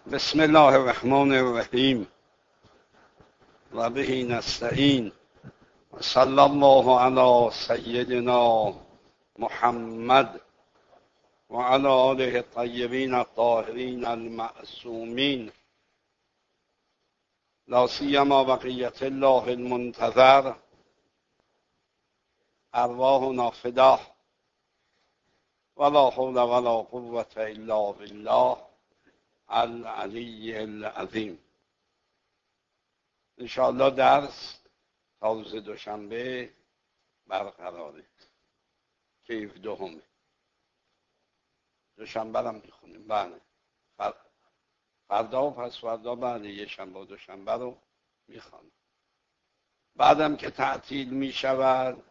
بسم الله الرحمن الرحیم و به نستعین و صلی الله علی سیدنا محمد و علی آله الطیبین الطاهرین المعصومین لا سیما بقیة الله المنتظر ارواحنا فداه ولا حول ولا قوة الا بالله العلی العظیم. انشاءالله درس تا روز دوشنبه برقراره که 17 دوشنبه هم میخونیم. بله، فردا و پس فردا بعد یه شنبه و دوشنبه رو میخوانیم. بعدم که تعطیل میشود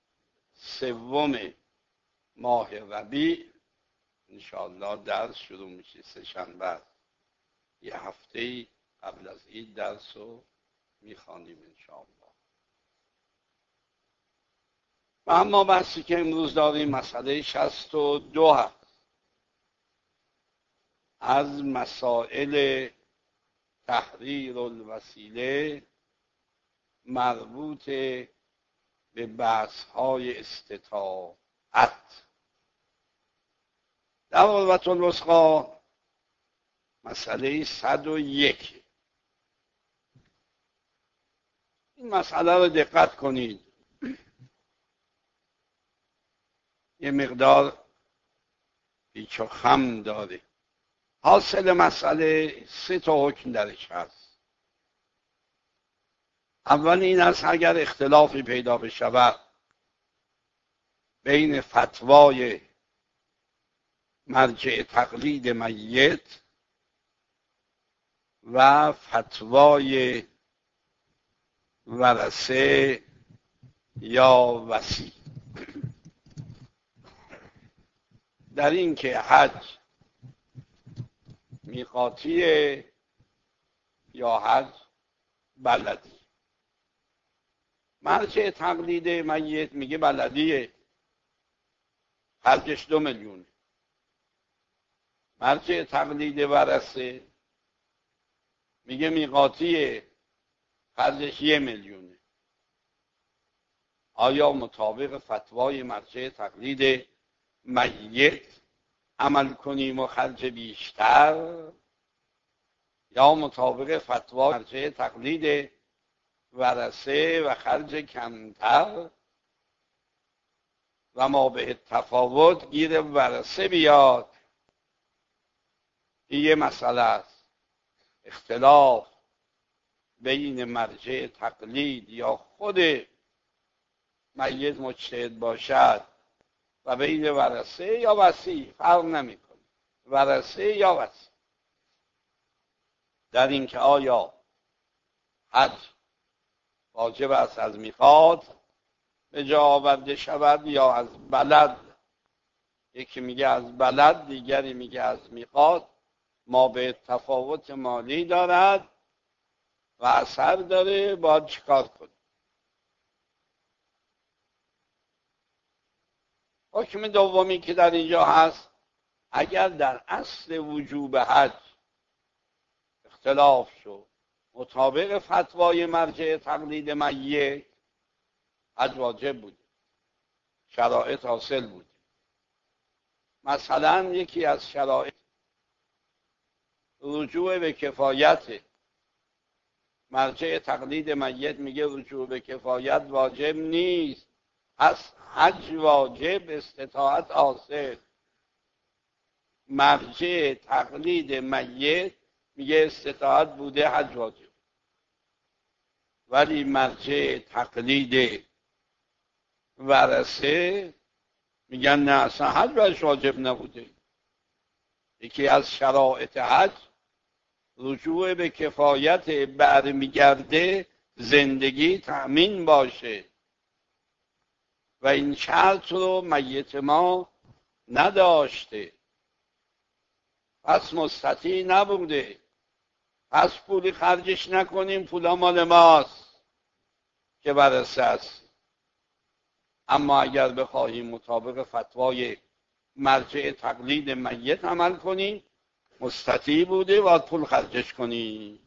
3 ماه ربیع انشاءالله درس شروع میشه. 3 شنبه یه هفته قبل از عید درس رو میخوانیم انشاءالله. و اما بحثی که امروز داریم مسئله 62 هست از مسائل تحریر الوسیله مربوط به بحث‌های استطاعت. در قربة الوثقی مسئله 101. این مسئله رو دقت کنید، یه مقدار پیچ و خم داره. حاصل مسئله 3 حکم درش هست. اول این است اگر اختلافی پیدا بشود بین فتوای مرجع تقلید میت و فتوای ورثه یا وصی، در این که حج میقاتیه یا حج بلدی. مرجع تقلید میت میگه بلدیه، حجش 2 میلیون. مرجع تقلید ورثه میگه میقاتیه، حجش 1 میلیونه. آیا مطابق فتوای مرجع تقلید میت عمل کنیم و خرج بیشتر، یا مطابق فتوای مرجع تقلید ورثه و خرج کمتر و ما به تفاوت گیر ورثه بیاد؟ این یه مسئله است. اختلاف بین مرجع تقلید یا خود میت مجتهد باشد و بین ورثه یا وصی، فرق نمیکنه، ورثه یا وصی، در اینکه آیا حج واجب است از میقات به جا آورده شود یا از بلد. یکی میگه از بلد، دیگری میگه از میقات. ما به تفاوت مالی دارد و اثر داره، باید چیکار کنیم؟ حکم دومی که در اینجا هست، اگر در اصل وجوب حج اختلاف شد مطابق فتوای مرجع تقلید میت، حج واجب بود، شرایط حاصل بود. مثلا یکی از شرایط رجوع به کفایت. مرجع تقلید میت میگه رجوع به کفایت واجب نیست، پس حج واجب، استطاعت حاصل. مرجع تقلید میت میگه استطاعت بوده، حج واجب. ولی مرجع تقلید ورثه میگن نه، اصلا حج برش واجب نبوده. یکی از شرایط حج رجوع به کفایت، برمیگرده زندگی تأمین باشه و این شرط رو میت ما نداشته، پس مستطیع نبوده، پس پولی خرجش نکنیم، پولا مال ماست که ورثه است. اما اگر بخواهیم مطابق فتوای مرجع تقلید میت عمل کنیم، مستطیع بوده باید پول خرجش کنی.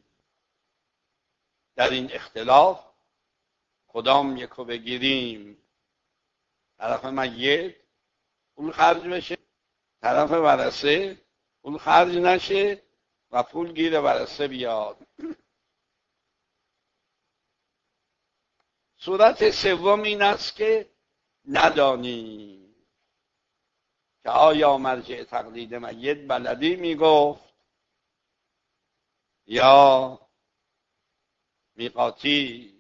در این اختلاف کدام یکو بگیریم؟ طرف میت پول خرج بشه، طرف ورثه پول خرج نشه و پول گیر ورثه بیاد. صورت سوم این است که ندانی که آیا مرجع تقلید میت بلدی میگفت یا میقاتی،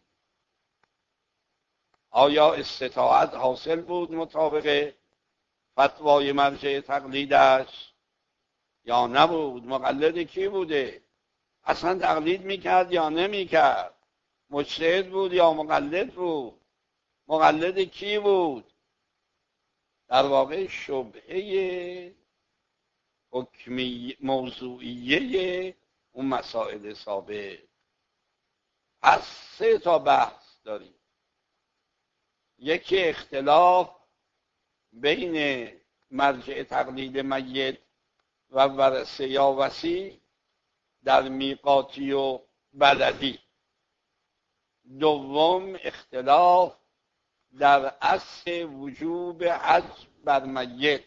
آیا استطاعت حاصل بود مطابق فتوای مرجع تقلیدش یا نبود؟ مقلد کی بوده؟ اصلا تقلید میکرد یا نمیکرد؟ مجتهد بود یا مقلد بود؟ مقلد کی بود؟ در واقع شبهه حکمی موضوعیه اون مسائل سابق. پس 3 تا بحث داریم. یکی اختلاف بین مرجع تقلید میت و ورثه یا وصی در میقاتی و بلدی. دوم اختلاف در اصل وجوب حج بر میت.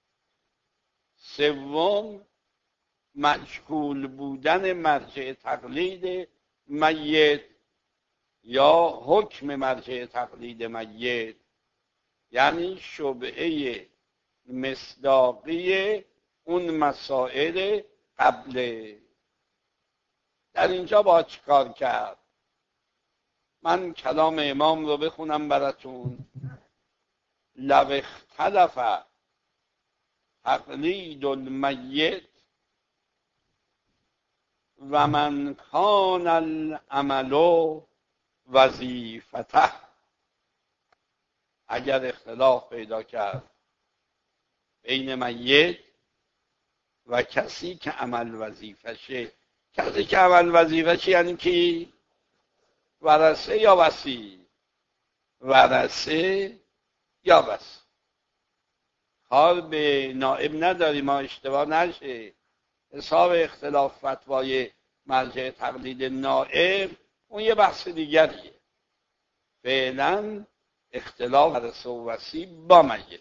سوم مجهول بودن مرجع تقلید میت یا حکم مرجع تقلید میت، یعنی شبهه مصداقی اون مسائل قبله. در اینجا با چیکار کرد؟ من کلام امام رو بخونم براتون. لو اختلف تقلید المیت و من کان العمل وظیفته. اگر اختلاف پیدا کرد بین میت و کسی که عمل وظیفشه، کسی که عمل وظیفشه یعنی کی؟ ورثه یا وصی؟ ورثه یا وصی. کار به نائب نداری، ما اشتباه نشه. حساب اختلاف فتوای مرجع تقلید نائب اون یه بحث دیگریه. فعلا اختلاف ورثه و وصی با میت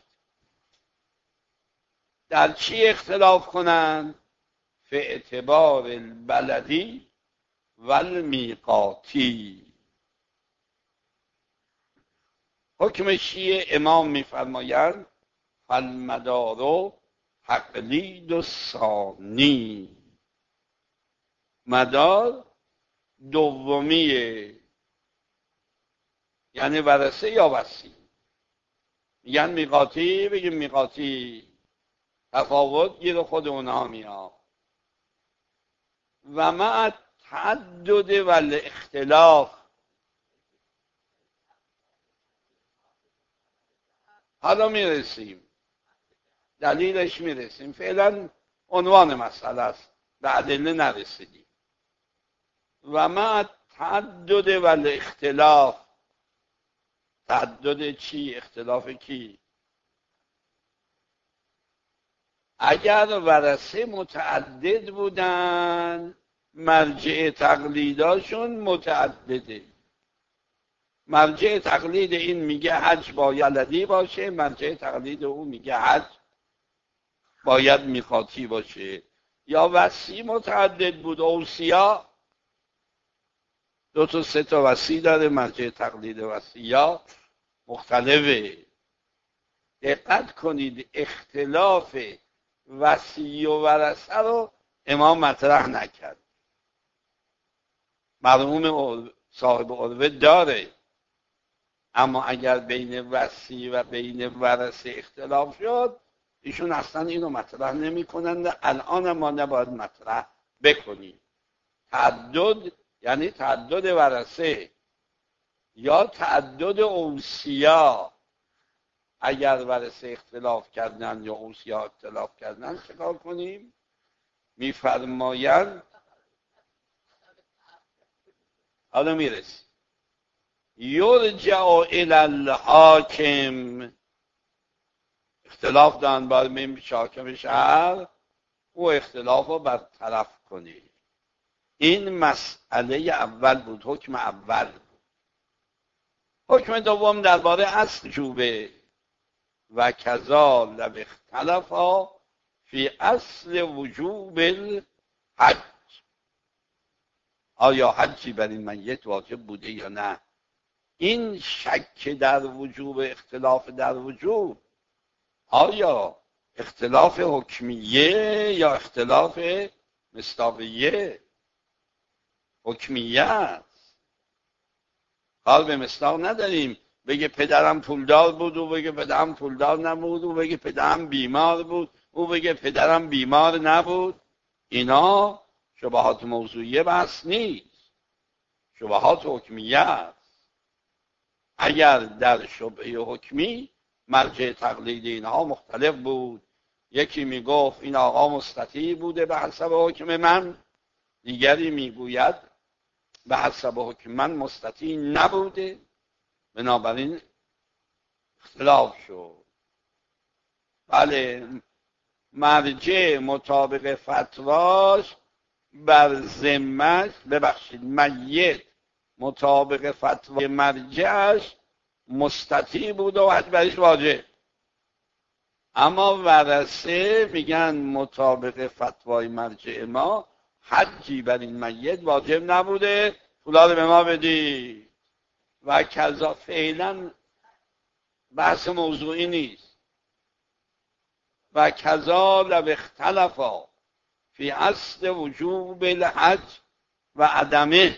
در چی اختلاف کنند؟ فی اعتبار البلدی و المیقاتی. حکم شیعه امام میفرمایند فالمدار تقلید الثانی. مدار دومیه، یعنی ورثه یا وصی. میگن میقاتی، بگیم میقاتی. تفاوت گیر خود اونها میاد. و مع تعدد و الاختلاف. حالا میرسیم دلیلش میرسیم، فعلا عنوان مسئله است، به ادله نرسیدیم. و مع تعدد و الاختلاف. تعدد چی؟ اختلاف کی؟ اگر ورثه متعدد بودن مرجع تقلیداشون متعدده. مرجع تقلید این میگه حج باید بلدی باشه، مرجع تقلید اون میگه حج باید میقاتی باشه. یا وصی متعدد بود، اوصیا 2 تا 3 تا وصی داره، مرجع تقلید وصیا مختلفه. دقت کنید اختلاف وصی و ورثه رو امام مطرح نکرد. مرحوم صاحب عروه داره، اما اگر بین وصی و بین ورثه اختلاف شد ایشون اصلا اینو مطرح نمی کنند. الان ما نباید مطرح بکنیم. تعدد یعنی تعدد ورثه یا تعدد اوصیا. اگر ورثه اختلاف کردن یا اوصیا اختلاف کردن چه کنیم؟ میفرمایند حالا میرسی یرجع الی الحاکم. اختلاف دارن باید میم حاکم شهر او اختلاف رو برطرف کنه. این مسئله اول بود، حکم اول. حکم دوم درباره اصل وجوبه و کذا لو اختلفا فی اصل وجوب الحج. آیا حجی بر این میت واجب بوده یا نه؟ این شک در وجوب، اختلاف در وجوب، آیا اختلاف حکمیه یا اختلاف مصداقیه؟ حکمیه است. حال به مصداق نداریم. بگه پدرم پولدار بود، او بگه پدرم پولدار نبود، او بگه پدرم بیمار بود، او بگه پدرم بیمار نبود. اینا شبهات موضوعیه بحث نیست، شبهات حکمیه است. اگر در شبهه حکمی مرجع تقلید اینها مختلف بود، یکی میگفت این آقا مستطیع بوده به حسب حکم من، دیگری میگوید به حسب حکم من مستطیع نبوده، بنابراین اختلاف شد. بله، مرجع مطابق فتواش بر ذمه‌اش، ببخشید، میت مطابق فتوای مرجعش مستطیع بود و حج برش واجب. اما ورثه میگن مطابق فتوای مرجع ما حجی بر این میت واجب نبوده، پولا رو به ما بدی. و کذا فعلا بحث موضوعی نیست. و کذا لو اختلفا فی اصل وجوب الحج و عدمه،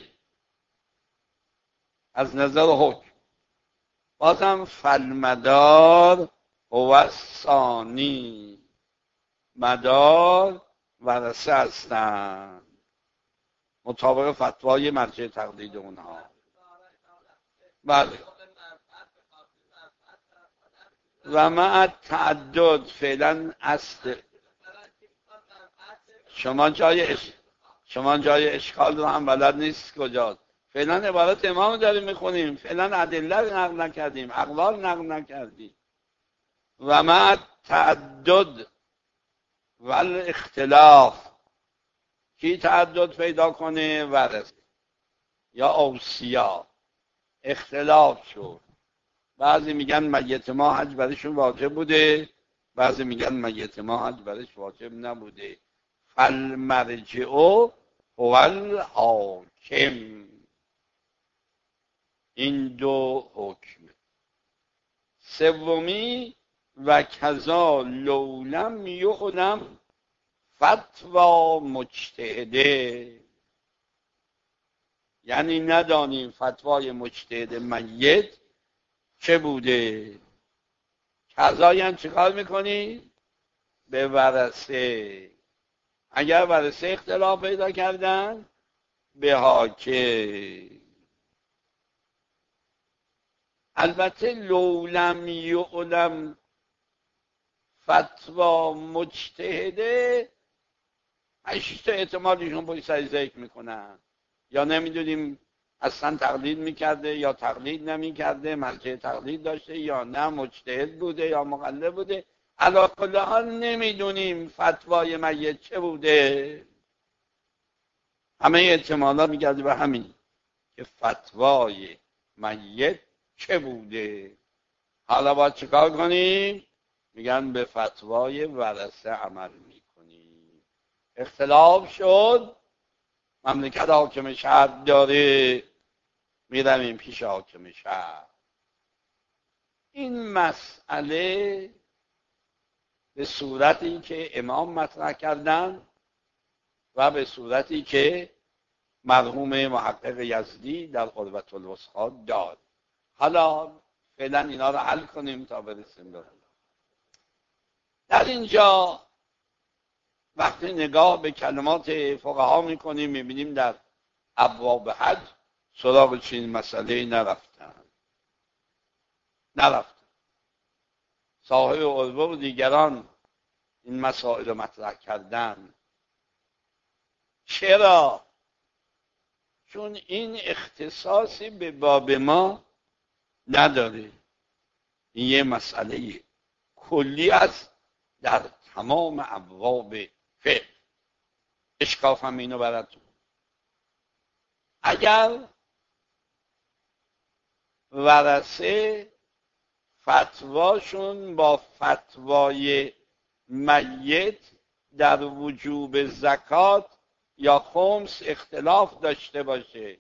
از نظر حکم بازم فالمدار هو الثانی، مدار ورثه هستند مطابق فتوای مرجع تقلید اونها. بله. و مع تعدد فعلا اصل شما جای اشکال رو هم بلد نیست کجاست. فعلا عبارت امام داریم میخونیم، فعلا ادله نقل نکردیم، اقوال نقل نکردیم. و مع تعدد و الاختلاف، کی تعدد پیدا کنه؟ ورثه یا اوصیا. اختلاف شد، بعضی میگن میت ما حج برشون واجب بوده، بعضی میگن میت ما حج برش واجب نبوده. فالمرجع هو الحاکم. این دو حکم. سومی و کذا لو لم یعلم فتوا مجتهده، یعنی ندانیم فتوای مجتهد میت چه بوده. کذا یعنی چیکار میکنی؟ به ورثه. اگر ورثه اختلاف پیدا کردن، به حاکم. البته لو لم یعلم فتوا مجتهده 8 احتمالشون پشت سر ذکر میکنن. یا نمیدونیم اصلا تقلید میکرده یا تقلید نمیکرده، مرجع تقلید داشته یا نه، مجتهد بوده یا مقلد بوده. علی کل حال نمیدونیم فتوای میت چه بوده. همه احتمالات میگرده به همین که فتوای میت چه بوده. حالا باید چیکار کنیم؟ میگن به فتوای ورثه عمل میکنیم. اختلاف شد، مملکت حاکم شهر داره، میرویم پیش حاکم شهر. این مسئله به صورتی که امام مطرح کردن و به صورتی که مرحوم محقق یزدی در قربة الوثقی داد. حالا فعلا اینا رو حل کنیم تا برسیم به در اینجا. وقتی نگاه به کلمات فقها میکنیم میبینیم در ابواب حج سراغ چنین مسئله نرفتن. صاحب عروه و دیگران این مسائل رو مطرح کردن. چرا؟ چون این اختصاصی به باب ما نداره. این یه مسئله کلی است در تمام ابواب فقه. اشکافم اینو براتون. اگر ورثه فتواشون با فتوای میت در وجوب زکات یا خمس اختلاف داشته باشه،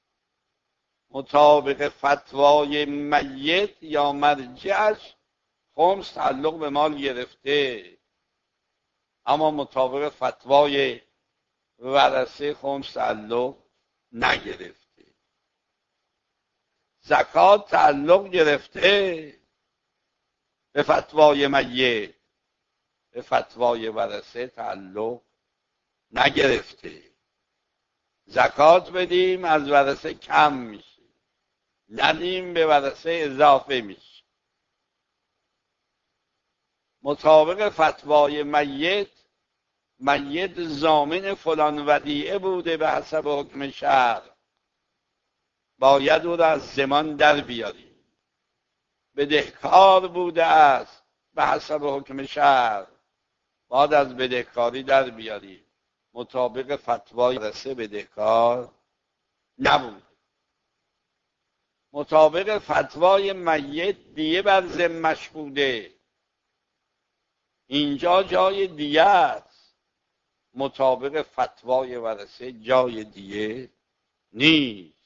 مطابق فتوای میت یا مرجعش خمس تعلق به مال گرفته، اما مطابق فتوای ورثه خمس تعلق نگرفته. زکات تعلق گرفته به فتوای میت، به فتوای ورثه تعلق نگرفته. زکات بدیم از ورثه کم میشه، ندیم به ورثه اضافه میشه. مطابق فتوای میت ضامن فلان ودیعه بوده به حسب حکم شرع، باید او را از ضمان در بیاری. بدهکار بوده است به حسب حکم شرع، باید از بدهکاری در بیاری. مطابق فتوای ورثه بدهکار نبود. مطابق فتوای میت دیه بر ذمش بوده، اینجا جای دیه است. مطابق فتوای ورثه جای دیه نیست.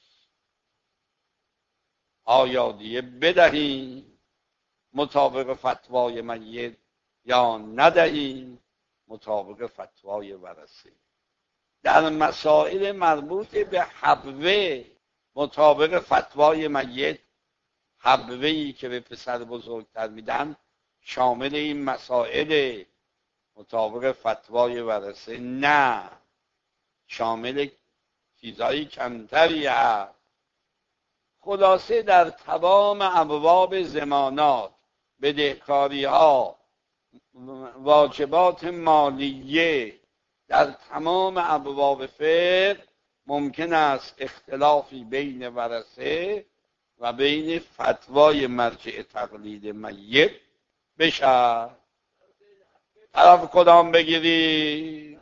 آیا دیه بدهیم مطابق فتوای میت یا ندهیم مطابق فتوای ورثه؟ در مسائل مربوط به حبوه مطابق فتوای میت، حبوه‌ای که به پسر بزرگتر میدن شامل این مسائل. مطابق فتوای ورثه نه، شامل چیزایی کمتری هست. خلاصه در تمام ابواب ضمانات، بدهکاری ها، واجبات مالیه، در تمام ابواب فقه ممکن است اختلافی بین ورثه و بین فتوای مرجع تقلید میت بشه. طرف کدام بگیری؟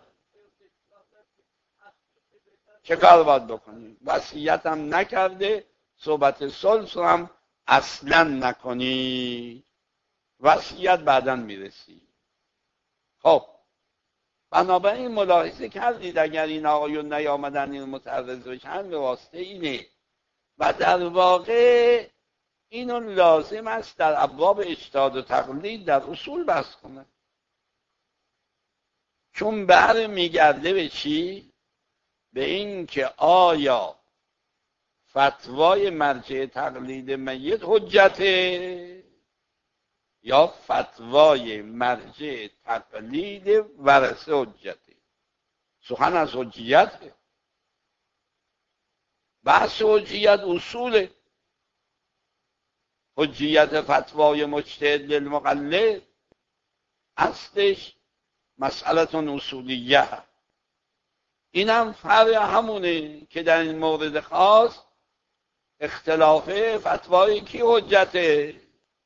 چه کار باید بکنی؟ وصیت هم نکرده، صحبت ثلث هم اصلا نکنی، وصیت بعداً میرسی. خب بنابراین ملاحظه کردید اگر این آقایون نیامدن این متعرض بشن به واسطه اینه. و در واقع اینو لازم است در ابواب اجتهاد و تقلید در اصول بحث کنه، چون بر میگرده به چی؟ به این که آیا فتوای مرجع تقلید میت حجته یا فتوای مرجع تقلید ورثه حجته. سخن از حجیته. بحث حجیت اصوله. حجیت فتوای مجتهد للمقلد اصلش مسئله اصولیه. اینم فرع همونه که در این مورد خاص اختلاف فتوای کی حجته.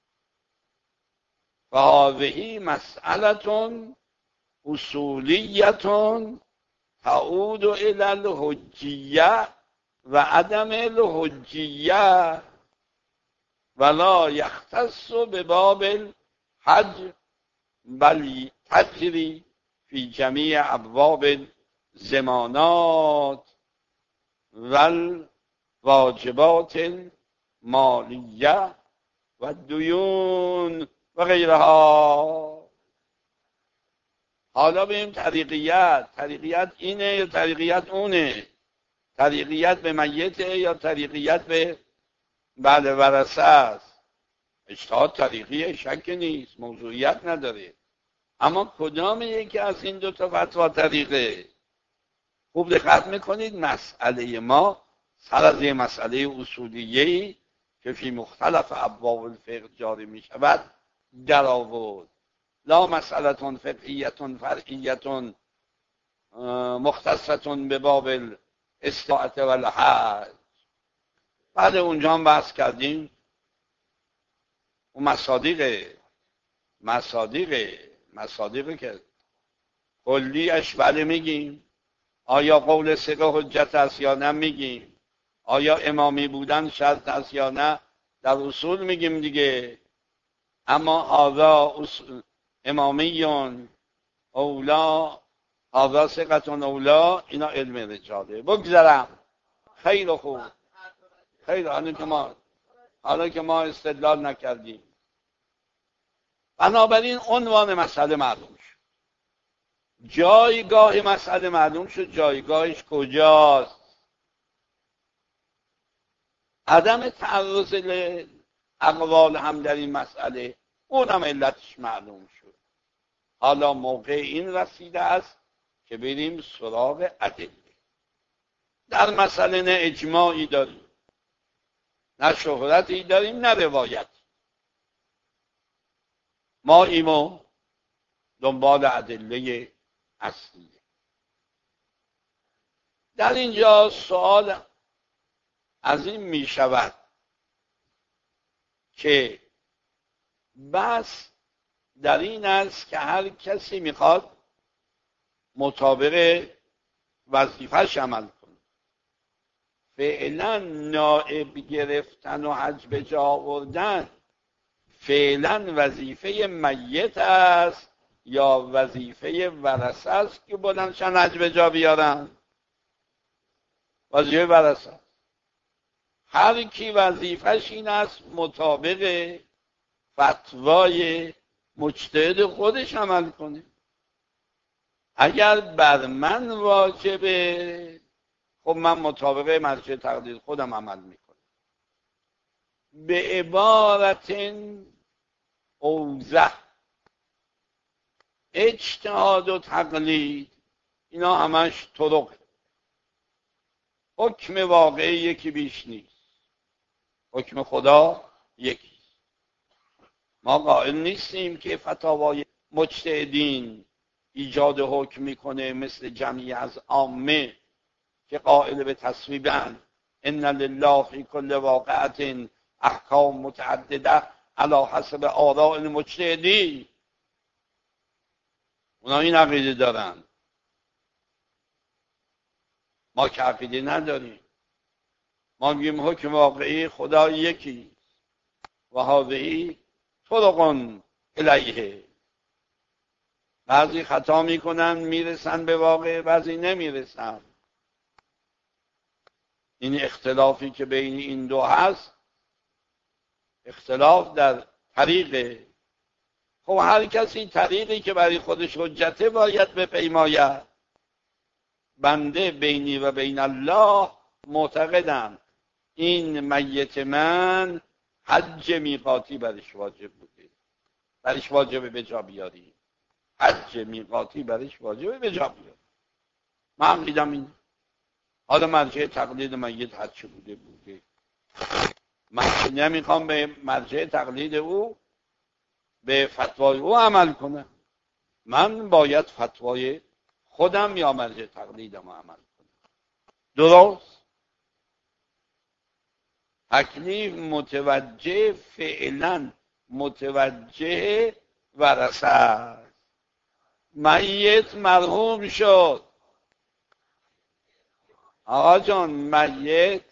فهذه مسئله اصولیه تعود الى الحجیه و عدم الحجیه ولا یختص بباب الحج بل تجری فی جمیع ابواب الضمانات والواجبات المالیه و الدیون و غیرها. حالا بریم طریقیت اینه یا طریقیت اونه؟ طریقیت به میته یا طریقیت به بعد ورثه است؟ اجتهاد طریقیه، شک نیست، موضوعیت نداره. اما کدام یکی از این دو تا فتوا طریقه؟ خوب دقت میکنید مسئله ما سر از یه مسئله اصولیه‌ای که فی مختلف ابواب الفقه جاری می شود در آورد. لا مسئله فقهیه فرعیه مختصه به باب الاستطاعت و الحج. بعد اونجا هم بحث کردیم اون مصادیقه که کلیش بله میگیم. آیا قول ثقه حجت است یا نه میگیم. آیا امامی بودن شرط است یا نه در اصول میگیم دیگه. اما هذا امامیون اولا، هذا ثقتون اولا، اینا علم رجاله. بگذرم. خیلی خوب، خیلی. حالا که ما استدلال نکردیم، بنابراین عنوان مسئله معلوم شد، جایگاه مسئله معلوم شد. جایگاهش کجاست؟ عدم تعرض اقوال هم در این مسئله، اونم علتش معلوم شد. حالا موقع این رسیده است که بریم سراغ ادله. در مسئله نه اجماعی داریم، نه شهرتی داریم، نه روایت. ما ایمو دنبال ادله اصلیه. در اینجا سوال از این می شود که بس در این است که هر کسی میخواد مطابق وظیفه‌اش عمل کنه. فعلا نائب گرفتن و حج به جا آوردن فعلا وظیفه میت است یا وظیفه ورثه است که بلندشن حج به جا بیارن؟ وظیفه ورثه است. هر کی وظیفه‌ش این است مطابق فتوای مجتهد خودش عمل کنه. اگر بر من واجبه، خب من مطابق مرجع تقلید خودم عمل میکنم. به عبارت اوضح، اجتهاد و تقلید اینا همش طرقه. حکم واقعی یکی بیش نیست، حکم خدا یکی. ما قائل نیستیم که فتاوای مجتهدین ایجاد حکم میکنه مثل جمعی از عامه که قائل به تصویبن ان لله فی کل واقعه احکام متعدده علی حسب آراء المجتهدین. اونا این عقیده دارن، ما که عقیده نداریم. ما میگیم حکم واقعی خدا یکی و هذه طرق الیه. بعضی خطا میکنن میرسن به واقع، بعضی نمیرسن. این اختلافی که بین این دو هست اختلاف در طریقه. خب هر کسی طریقی که برای خودش حجته باید بپیماید. بنده بینی و بین الله معتقدم این میت من حج میقاتی برش واجب بوده، برش واجبه به جا بیاری. حج میقاتی برش واجبه به جا بیاری. من دیدم این. حالا مرجع تقلید میت حج بوده. من نمیخوام به مرجع تقلید او، به فتوای او عمل کنم. من باید فتوای خودم یا مرجع تقلیدم عمل کنم. درست؟ تکلیف متوجه، فعلا متوجه ورثه است. میت مرحوم شد. آقا جان میت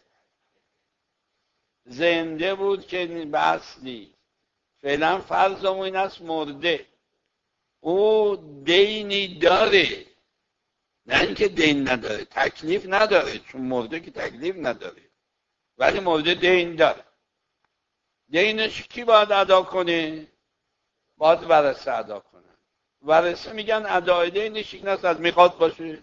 زنده بود که بس نیست. فعلا فرضمون این است مرده. او دینی داره، نه اینکه دین نداره، تکلیف نداره، چون مرده که تکلیف نداره، ولی مرده دین داره. دینش کی باید ادا کنه؟ باید ورثه ادا کنه. ورثه میگن ادای دینش این است از میخواد باشه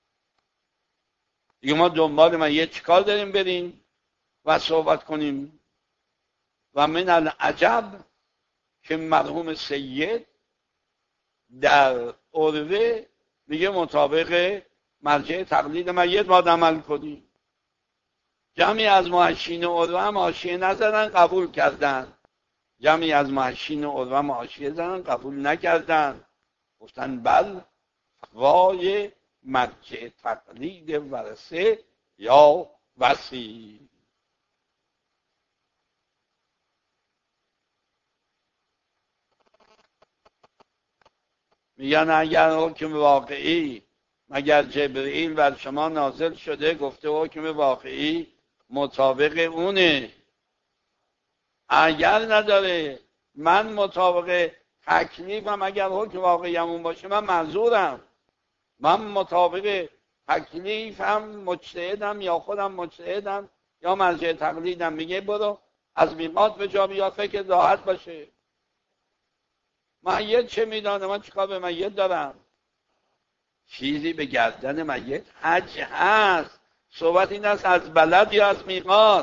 دیگه. ما دنبال من یه چیکار داریم بریم و صحبت کنیم؟ و من العجب که مرحوم سید در عروه میگه مطابق مرجع تقلید میت باید عمل کنیم. جمعی از محشین عروه هم حاشیه نزدن، قبول کردن. جمعی از محشین عروه هم حاشیه زدن، قبول نکردن. گفتن بل فتوای مرجع تقلید ورثه یا وصی. میگن اگر حکم واقعی مگر جبرئیل بر شما نازل شده گفته حکم واقعی مطابق اونه. اگر نداره من مطابق تکلیفم، اگر حکم واقعی همون باشه من معذورم. من مطابق تکلیفم مجتهدم یا خودم مجتهدم یا مرجع تقلیدم میگه برو از میقات به جا بیار فکر راحت باشه. میت چه میدانه؟ من چیکار به میت دارم؟ چیزی به گردن میت حج هست. صحبت این است از بلد یا از میقات.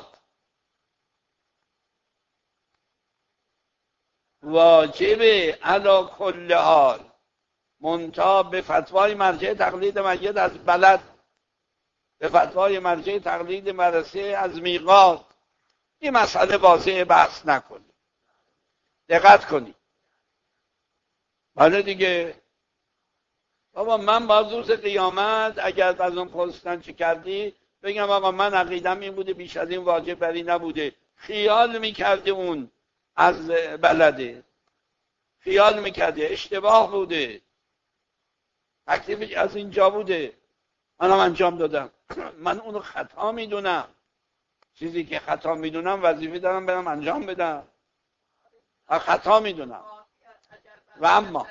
واجبه علی کل حال، منتها به فتوای مرجع تقلید میت از بلد، به فتوای مرجع تقلید مرسه از میقات. این مسئله واضحه، بحث نکنید، دقت کنید. حالا دیگه بابا من باز روز قیامت اگر از اون پرسیدن چی کردی بگم آقا من عقیدم این بوده، بیش از این واجب بری نبوده. خیال میکرده اون از بلده، خیال میکرده اشتباه بوده، تکلیفش از اینجا بوده، منم انجام دادم. من اونو خطا میدونم، چیزی که خطا میدونم وظیفه دارم برم انجام بدم، خطا میدونم. و اما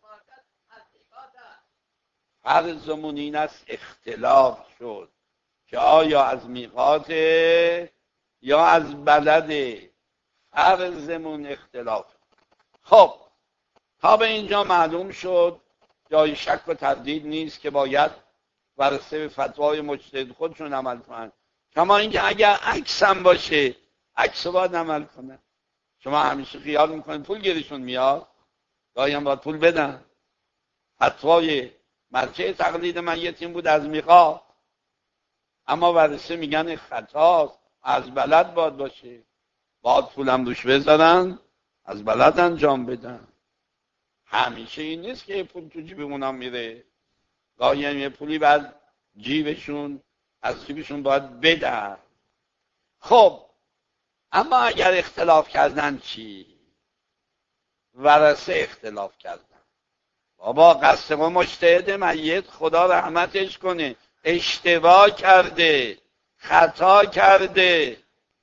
فرضمون این است اختلاف شد که آیا از میقاته یا از بلده. فرضمون اختلاف. خب تا به اینجا معلوم شد جای شک و تردید نیست که باید ورثه به فتوای مجتهد خودشون عمل کنن. کما اینکه اگر عکس هم باشه عکس باید عمل کنن. شما همیشه خیال میکنید پول گیرشون میاد، گاهی هم باید پول بدن. فتوای مرجع تقلید میت این بود از میقات، اما ورثه میگن خطاست، از بلد باید باشه، باید پولم روش بذارن، از بلد انجام بدن. همیشه این نیست که پول تو جیبمون میره، گاهی هم یه پولی بعد جیبشون از جیبشون باید بدن. خب اما اگر اختلاف کردن چی؟ ورثه اختلاف کردن. بابا قسم مجتهد میت خدا رحمتش کنه اشتباه کرده، خطا کرده.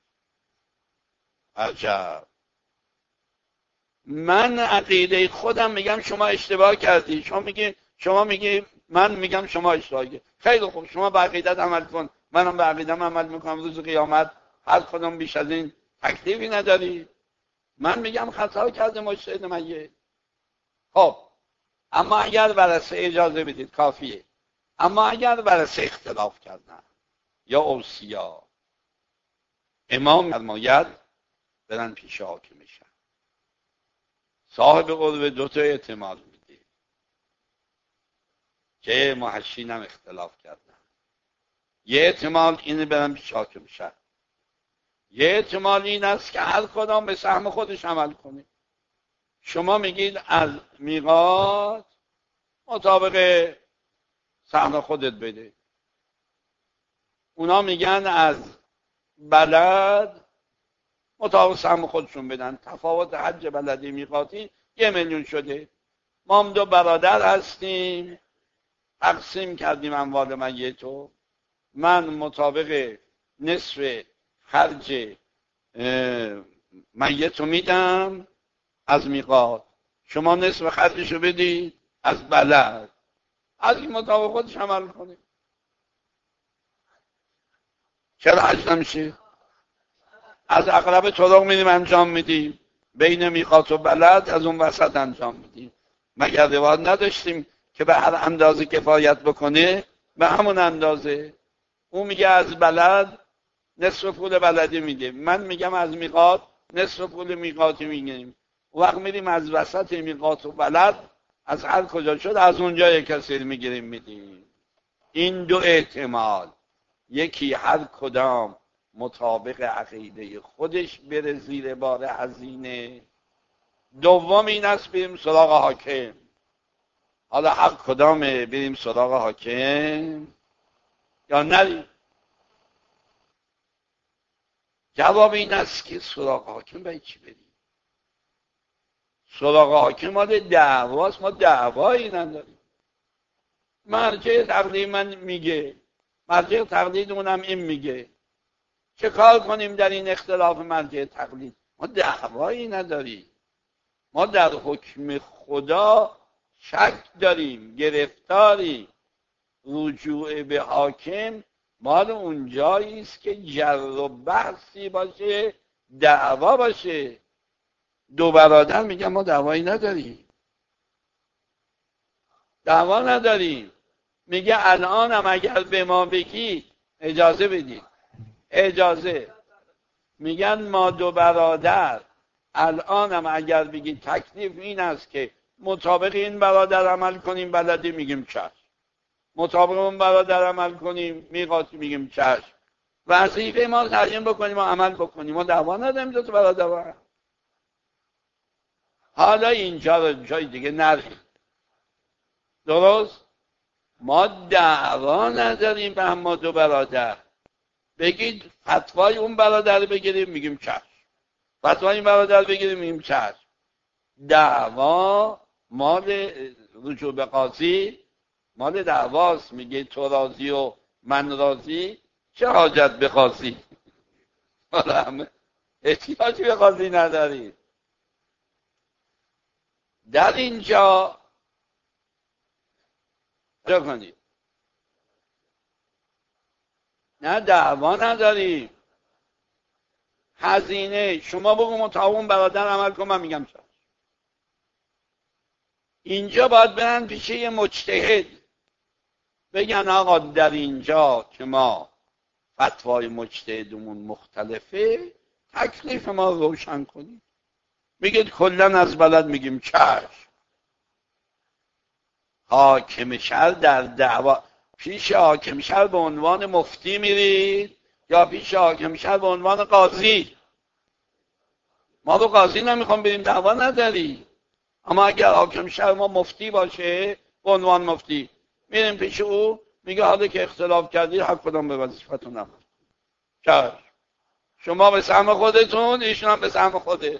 عجب. من عقیده خودم میگم شما اشتباه کردی، شما میگی من میگم شما اشتباه کردی. خیلی خوب، شما به عقیدت عمل کن، منم به عقیدم عمل میکنم. روز قیامت هر کدوم بیش از این تکلیفی نداری. من میگم خطا کرده مجتهد میت. خب اما اگر ورثه، اجازه بدید کافیه، اما اگر ورثه اختلاف کردن یا اوصیا، امام فرماید برن پیش حاکمشن. صاحب قربه دو تا احتمال میده که محشین هم اختلاف کردن. یه احتمال اینه برن پیش حاکمشن، یه احتمال این است که هر کدام به سهم خودش عمل کنه. شما میگید از میقات مطابق سهم خودت بده، اونا میگن از بلد مطابق سهم خودشون بدن. تفاوت حج بلدی میقاتی 1,000,000 شده. ما هم دو برادر هستیم، تقسیم کردیم اموال میتو. من مطابق نصف خرج میتو میدم از میقات، شما نصف خرجشو بدید از بلد. از این مطابق خودش عمل کنه. چرا حج نمیشه؟ از اقرب طرق میدیم انجام میدیم، بین میقات و بلد از اون وسط انجام میدیم. مگر روایت نداشتیم که به هر اندازه کفایت بکنه به همون اندازه؟ اون میگه از بلد نصف پول بلدی میده، من میگم از میقات نصف پول میقاتی میگیریم. وقت میریم از وسط میقات و بلد، از هر کجا شد از اونجا یک کسی میگیریم میدیم. این دو احتمال، یکی هر کدام مطابق عقیده خودش بره زیر بار هزینه. دوم این است بریم سراغ حاکم. حالا هر کدام بریم سراغ حاکم یا نریم؟ جواب این است که سراغ حاکم باید چی بریم؟ سراغ حاکم مال دعواست، ما دعوایی نداریم. مرجع تقلید من میگه، مرجع تقلید اونم این میگه، چه کار کنیم در این اختلاف مرجع تقلید؟ ما دعوایی نداریم. ما در حکم خدا شک داریم، گرفتاریم. رجوع به حاکم مال اونجایی است که جر و بحثی باشه، دعوا باشه. دو برادر میگن ما دعوایی نداریم، دعوا نداریم. میگه الانم اگر به ما بگی اجازه بدید، اجازه، میگن ما دو برادر الانم اگر بگی تکلیف این است که مطابق این برادر عمل کنیم بلدی، میگیم چشم. مطابق اون برادر عمل کنیم میقاتی، میگیم چشم. وظیفه ما تعیین بکنیم و عمل بکنیم. ما دعوا نداریم دو تا برادر. حالا اینجا رو جای دیگه نریم. درست؟ ما دعوا نداریم به هم ما دو برادر. بگید فتوای اون برادر بگیریم، میگیم چشم. فتوای این برادر بگیریم، میگیم چشم. دعوا مال رجوع به قاضی مال دعواست. میگه تو راضی و من راضی، چه حاجت به قاضی؟ حالا همه احتیاجی به قاضی نداریم. در اینجا چه کنیم؟ نه دعوا نداریم. هزینه شما بگو مطابق برادر عمل کن، من میگم چشم. اینجا باید برن پیش یه مجتهد بگن آقا در اینجا که ما فتوای مجتهدمون مختلفه، تکلیف ما روشن کنید. میگید کلا از بلد، میگیم چشم. حاکم شهر در دعوا پیش حاکم شهر به عنوان مفتی میرید یا پیش حاکم شهر به عنوان قاضی؟ ما رو قاضی نمیخوام بریم، دعوا نداری. اما اگر حاکم شهر ما مفتی باشه، به عنوان مفتی میریم پیش او، میگه حالا که اختلاف کردید هر کدام به وظیفتون عمل چشم. شما به سهم خودتون، ایشون هم به سهم خوده.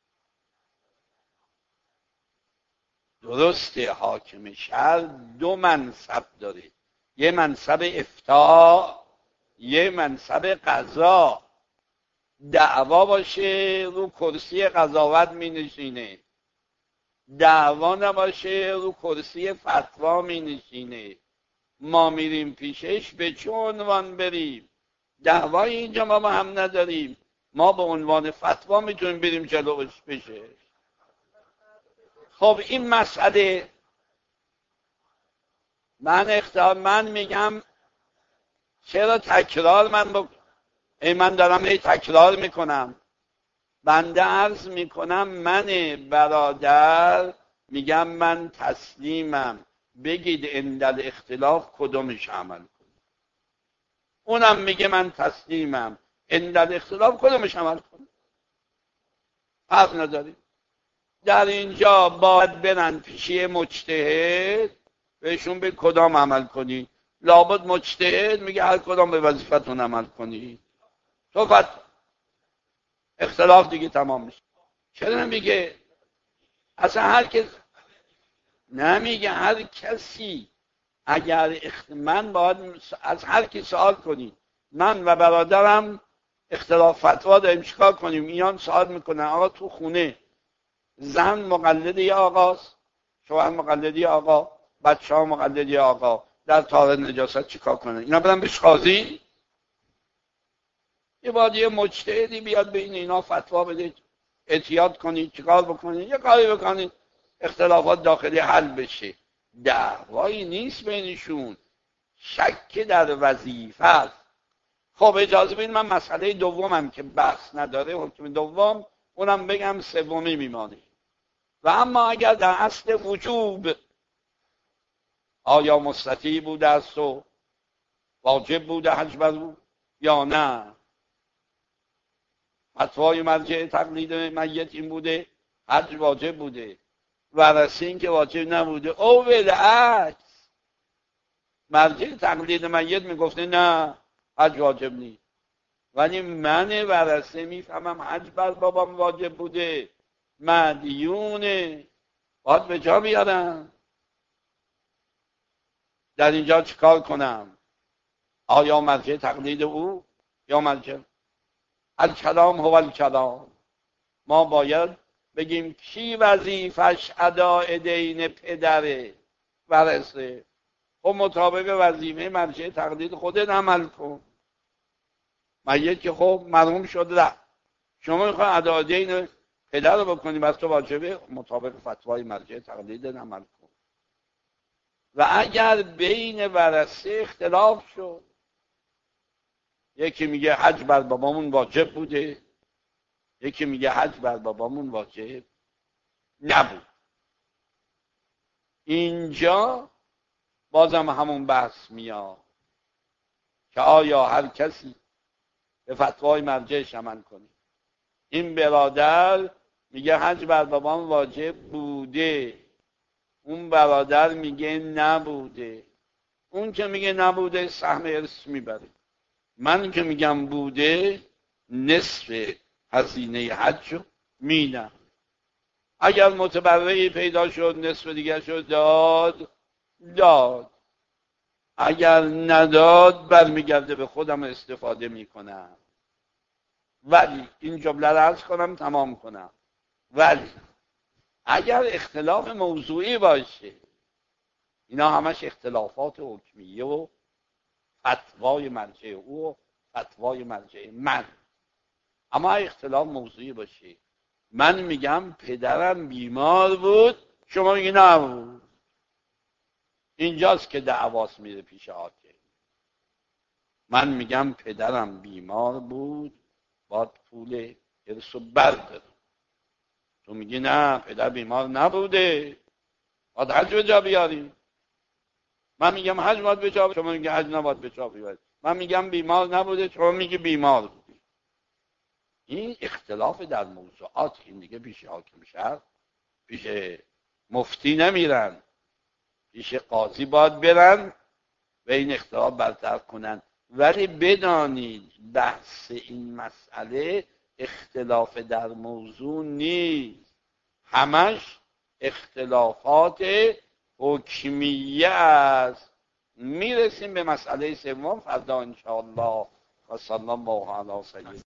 درسته حاکم شهر دو منصب داره، یه منصب افتاء، یه منصب قضا. دعوا باشه رو کرسی قضاوت می نشینه، دعوا نباشه رو کرسی فتوا می نشینه. ما میریم پیشش به چه عنوان بریم؟ دعوای اینجا ما هم نداریم. ما به عنوان فتوا میتونیم بریم جلوش بشه. خب این مسئله من میگم چرا تکرار من دارم تکرار میکنم. بنده عرض میکنم من برادر میگم من تسلیمم، بگید اندل اختلاف کدومش عمل کنم. اونم میگه من تسلیمم، اندل اختلاف کدومش عمل کنم. فرق نداری. در اینجا باید برن پیشی مجتهد بهشون به کدام عمل کنی. لابد مجتهد میگه هر کدام به وظیفتون عمل کنی. تو اختلاف دیگه تمام میشه. چرا نمیگه اصلا نمیگه هر کسی اگر من باید از هر کی سوال کنی من و برادرم اختلاف فتوا داریم چیکار کنیم؟ ایان سوال میکنن آقا تو خونه زن مقلد یا آقاست، شوهر مقلد یا آقا، بچه ها مقلد یا آقا، در طهارت نجاست چیکار کنن؟ اینا بدن بهش قاضی؟ یه باید یه مجتهدی بیاد بین اینا فتوا بده، احتیاط کنید، چیکار بکنید، یه کاری بکنید اختلافات داخلی حل بشه. دعوایی نیست بینشون، شک در وظیفه است. خب اجازه بدید من مسئله دومم که بحث نداره، حکم دوم، اونم بگم سومی میمانه. و اما اگر در اصل وجوب آیا مستطیع بوده است و واجب بوده حج بر او یا نه؟ فتوای مرجع تقلید میت این بوده حج واجب بوده، ورثه این که واجب نبوده. او بالعکس مرجع تقلید میت میگفته نه حج واجب نیست، ولی من ورثه میفهمم حج بر بابام واجب بوده، مدیونه، باید به جا بیارم. در اینجا چیکار کنم؟ آیا مرجع تقلید او یا مرجع الکلام هو الکلام؟ ما باید بگیم کی وظیفش اداء دین پدره ورثه، خب مطابق وظیفه مرجع تقلید خودت عمل کن. میت که خب مرحوم شد رفت، شما میخوای اداء دین پدر رو بکنی، بس تو واجبه مطابق فتوای مرجع تقلید عمل کن. و اگر بین ورثه اختلاف شد، یکی میگه حج بر بابامون واجب بوده، یکی میگه حج بر بابامون واجب نبود، اینجا بازم همون بحث میاد که آیا هر کسی به فتوای مرجعش عمل کنه. این برادر میگه حج بر بابام واجب بوده، اون برادر میگه نبوده. اون که میگه نبوده سهم ارث میبره، من که میگم بوده نصف هزینه حج میدم. اگر متبرعی پیدا شد نصف دیگر شد داد، اگر نداد برمیگرده به خودم استفاده میکنم. ولی این جمله رو عرض کنم تمام کنم، ولی اگر اختلاف موضوعی باشه، اینا همش اختلافات حکمیه و فتوای مرجع او و فتوای مرجع من، اما اختلاف موضوعی باشه، من میگم پدرم بیمار بود، شما میگی نبود، اینجاست که دعواس میره پیش حاکم. من میگم پدرم بیمار بود، باید پول ارثو برداره، تو میگی نه پدر بیمار نبوده، باید حج به جا بیاری. من میگم حج باید به جا، شما میگی حج نباید به جا بیاری. من میگم بیمار نبوده، شما میگی بیمار بودی. این اختلاف در موضوعات، این دیگه پیش حاکم شهر، پیش مفتی نمیرن، پیش قاضی باید برن و این اختلاف برطرف کنن. ولی بدانید بحث این مسئله اختلاف در موضوع نیست، همش اختلافات حکمیه است. میرسیم به مسئله سوم فردا انشاءالله. و صلی الله علی سیدنا